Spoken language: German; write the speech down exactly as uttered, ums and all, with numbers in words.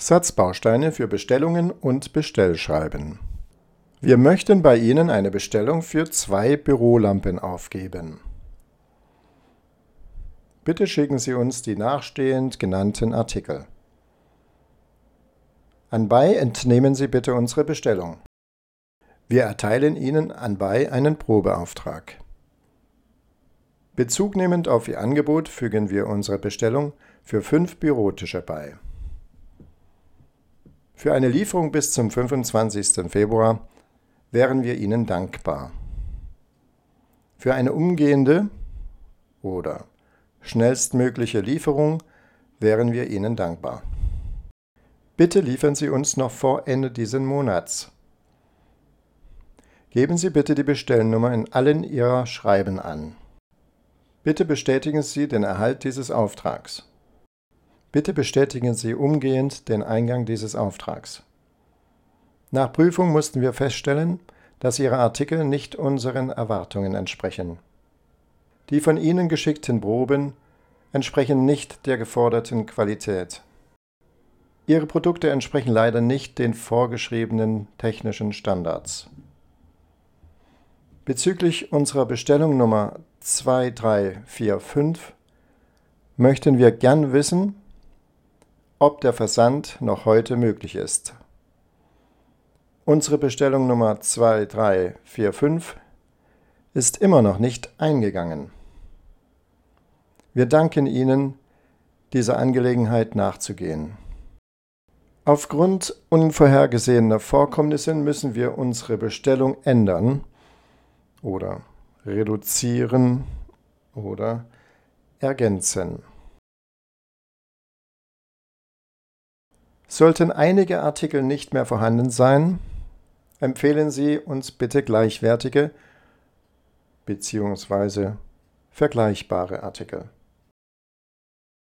Satzbausteine für Bestellungen und Bestellschreiben. Wir möchten bei Ihnen eine Bestellung für zwei Bürolampen aufgeben. Bitte schicken Sie uns die nachstehend genannten Artikel. Anbei entnehmen Sie bitte unsere Bestellung. Wir erteilen Ihnen anbei einen Probeauftrag. Bezugnehmend auf Ihr Angebot fügen wir unsere Bestellung für fünf Bürotische bei. Für eine Lieferung bis zum fünfundzwanzigsten Februar wären wir Ihnen dankbar. Für eine umgehende oder schnellstmögliche Lieferung wären wir Ihnen dankbar. Bitte liefern Sie uns noch vor Ende dieses Monats. Geben Sie bitte die Bestellnummer in allen Ihrer Schreiben an. Bitte bestätigen Sie den Erhalt dieses Auftrags. Bitte bestätigen Sie umgehend den Eingang dieses Auftrags. Nach Prüfung mussten wir feststellen, dass Ihre Artikel nicht unseren Erwartungen entsprechen. Die von Ihnen geschickten Proben entsprechen nicht der geforderten Qualität. Ihre Produkte entsprechen leider nicht den vorgeschriebenen technischen Standards. Bezüglich unserer Bestellung Nummer zwei drei vier fünf möchten wir gern wissen, ob der Versand noch heute möglich ist. Unsere Bestellung Nummer zwei drei vier fünf ist immer noch nicht eingegangen. Wir danken Ihnen, dieser Angelegenheit nachzugehen. Aufgrund unvorhergesehener Vorkommnisse müssen wir unsere Bestellung ändern oder reduzieren oder ergänzen. Sollten einige Artikel nicht mehr vorhanden sein, empfehlen Sie uns bitte gleichwertige bzw. vergleichbare Artikel.